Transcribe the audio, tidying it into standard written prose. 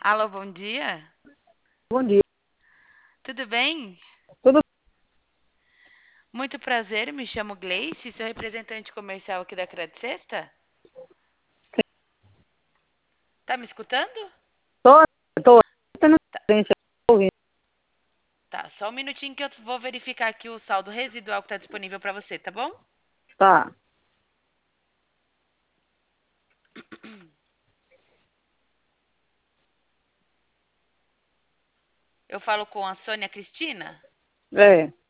Alô, bom dia. Bom dia. Tudo bem? Tudo Muito prazer, me chamo Gleice, sou representante comercial aqui da Credit Sexta. Tá me escutando? tô, tô tendo Tá, experiência ouvindo. tá, só um minutinho que eu vou verificar aqui o saldo residual que está disponível para você, tá bom? Tá. Eu falo com a Sônia Cristina. É.